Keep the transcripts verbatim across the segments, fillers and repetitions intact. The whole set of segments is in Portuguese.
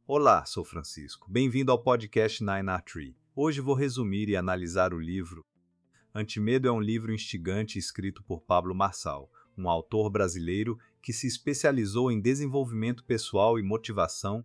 Olá, sou Francisco. Bem-vindo ao podcast Nine R Tree. Hoje vou resumir e analisar o livro Antimedo é um livro instigante escrito por Pablo Marçal, um autor brasileiro que se especializou em desenvolvimento pessoal e motivação.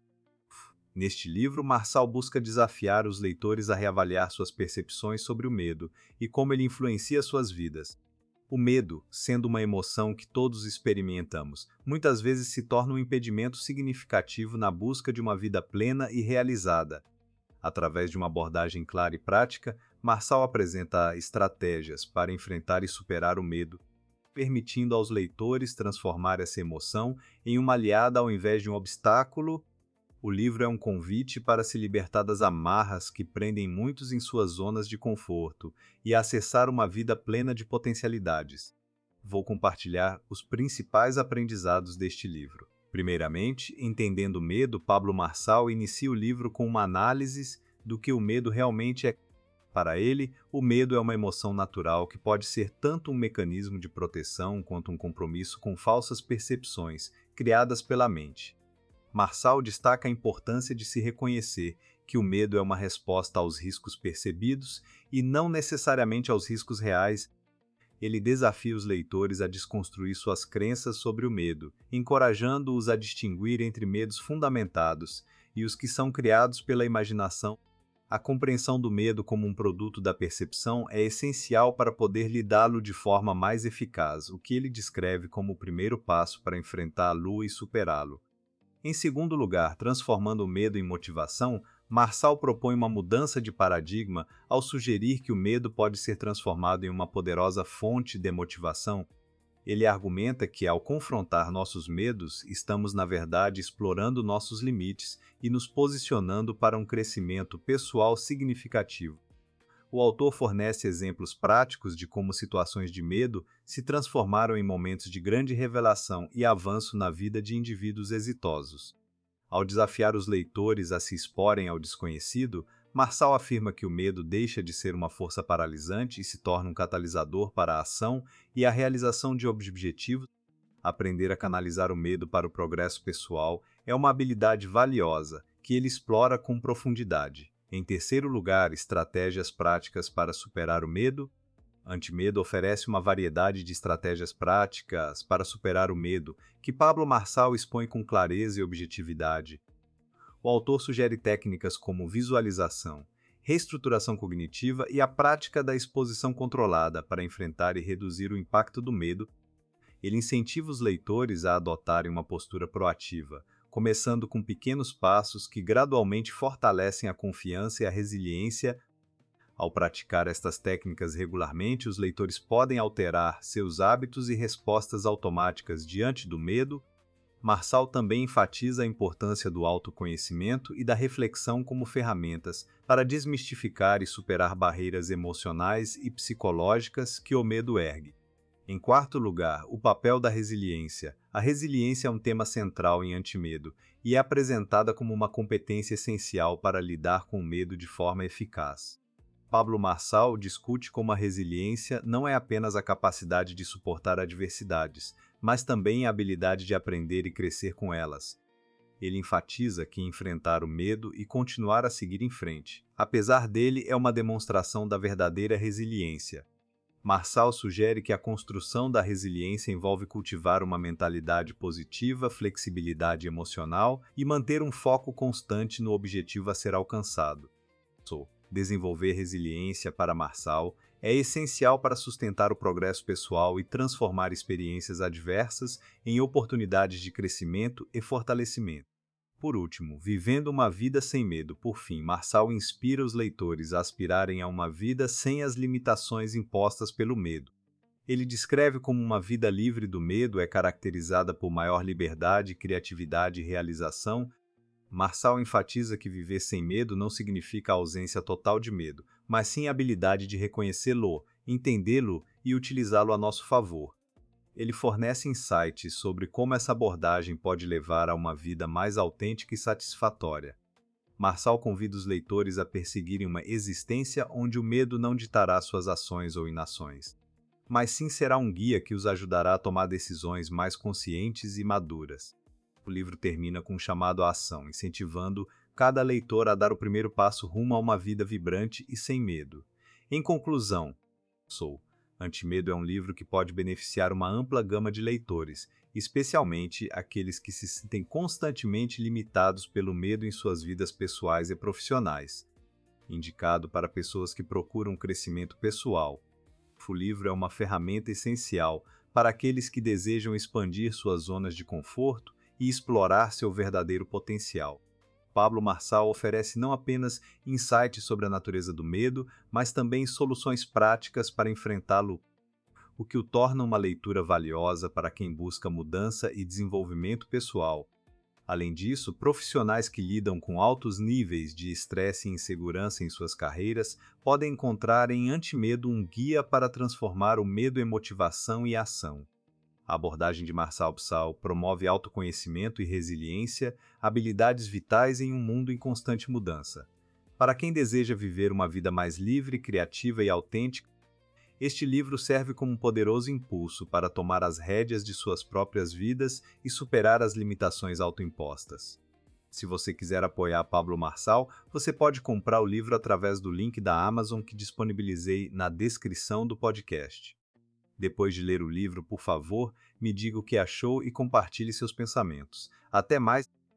Neste livro, Marçal busca desafiar os leitores a reavaliar suas percepções sobre o medo e como ele influencia suas vidas. O medo, sendo uma emoção que todos experimentamos, muitas vezes se torna um impedimento significativo na busca de uma vida plena e realizada. Através de uma abordagem clara e prática, Marçal apresenta estratégias para enfrentar e superar o medo, permitindo aos leitores transformar essa emoção em uma aliada ao invés de um obstáculo. O livro é um convite para se libertar das amarras que prendem muitos em suas zonas de conforto e acessar uma vida plena de potencialidades. Vou compartilhar os principais aprendizados deste livro. Primeiramente, entendendo o medo, Pablo Marçal inicia o livro com uma análise do que o medo realmente é. Para ele, o medo é uma emoção natural que pode ser tanto um mecanismo de proteção quanto um compromisso com falsas percepções criadas pela mente. Marçal destaca a importância de se reconhecer que o medo é uma resposta aos riscos percebidos e não necessariamente aos riscos reais. Ele desafia os leitores a desconstruir suas crenças sobre o medo, encorajando-os a distinguir entre medos fundamentados e os que são criados pela imaginação. A compreensão do medo como um produto da percepção é essencial para poder lidá-lo de forma mais eficaz, o que ele descreve como o primeiro passo para enfrentá-lo e superá-lo. Em segundo lugar, transformando o medo em motivação, Marçal propõe uma mudança de paradigma ao sugerir que o medo pode ser transformado em uma poderosa fonte de motivação. Ele argumenta que, ao confrontar nossos medos, estamos, na verdade, explorando nossos limites e nos posicionando para um crescimento pessoal significativo. O autor fornece exemplos práticos de como situações de medo se transformaram em momentos de grande revelação e avanço na vida de indivíduos exitosos. Ao desafiar os leitores a se exporem ao desconhecido, Marçal afirma que o medo deixa de ser uma força paralisante e se torna um catalisador para a ação e a realização de objetivos. Aprender a canalizar o medo para o progresso pessoal é uma habilidade valiosa que ele explora com profundidade. Em terceiro lugar, estratégias práticas para superar o medo. Antimedo oferece uma variedade de estratégias práticas para superar o medo, que Pablo Marçal expõe com clareza e objetividade. O autor sugere técnicas como visualização, reestruturação cognitiva e a prática da exposição controlada para enfrentar e reduzir o impacto do medo. Ele incentiva os leitores a adotarem uma postura proativa, começando com pequenos passos que gradualmente fortalecem a confiança e a resiliência. Ao praticar estas técnicas regularmente, os leitores podem alterar seus hábitos e respostas automáticas diante do medo. Marçal também enfatiza a importância do autoconhecimento e da reflexão como ferramentas para desmistificar e superar barreiras emocionais e psicológicas que o medo ergue. Em quarto lugar, o papel da resiliência. A resiliência é um tema central em Antimedo e é apresentada como uma competência essencial para lidar com o medo de forma eficaz. Pablo Marçal discute como a resiliência não é apenas a capacidade de suportar adversidades, mas também a habilidade de aprender e crescer com elas. Ele enfatiza que enfrentar o medo e continuar a seguir em frente, apesar dele, é uma demonstração da verdadeira resiliência. Marçal sugere que a construção da resiliência envolve cultivar uma mentalidade positiva, flexibilidade emocional e manter um foco constante no objetivo a ser alcançado. Desenvolver resiliência para Marçal é essencial para sustentar o progresso pessoal e transformar experiências adversas em oportunidades de crescimento e fortalecimento. Por último, vivendo uma vida sem medo. Por fim, Marçal inspira os leitores a aspirarem a uma vida sem as limitações impostas pelo medo. Ele descreve como uma vida livre do medo é caracterizada por maior liberdade, criatividade e realização. Marçal enfatiza que viver sem medo não significa a ausência total de medo, mas sim a habilidade de reconhecê-lo, entendê-lo e utilizá-lo a nosso favor. Ele fornece insights sobre como essa abordagem pode levar a uma vida mais autêntica e satisfatória. Marçal convida os leitores a perseguirem uma existência onde o medo não ditará suas ações ou inações, mas sim será um guia que os ajudará a tomar decisões mais conscientes e maduras. O livro termina com um chamado à ação, incentivando cada leitor a dar o primeiro passo rumo a uma vida vibrante e sem medo. Em conclusão, sou. Antimedo é um livro que pode beneficiar uma ampla gama de leitores, especialmente aqueles que se sentem constantemente limitados pelo medo em suas vidas pessoais e profissionais. Indicado para pessoas que procuram crescimento pessoal, o livro é uma ferramenta essencial para aqueles que desejam expandir suas zonas de conforto e explorar seu verdadeiro potencial. Pablo Marçal oferece não apenas insights sobre a natureza do medo, mas também soluções práticas para enfrentá-lo, o que o torna uma leitura valiosa para quem busca mudança e desenvolvimento pessoal. Além disso, profissionais que lidam com altos níveis de estresse e insegurança em suas carreiras podem encontrar em Antimedo um guia para transformar o medo em motivação e ação. A abordagem de Marçal Psal promove autoconhecimento e resiliência, habilidades vitais em um mundo em constante mudança. Para quem deseja viver uma vida mais livre, criativa e autêntica, este livro serve como um poderoso impulso para tomar as rédeas de suas próprias vidas e superar as limitações autoimpostas. Se você quiser apoiar Pablo Marçal, você pode comprar o livro através do link da Amazon que disponibilizei na descrição do podcast. Depois de ler o livro, por favor, me diga o que achou e compartilhe seus pensamentos. Até mais!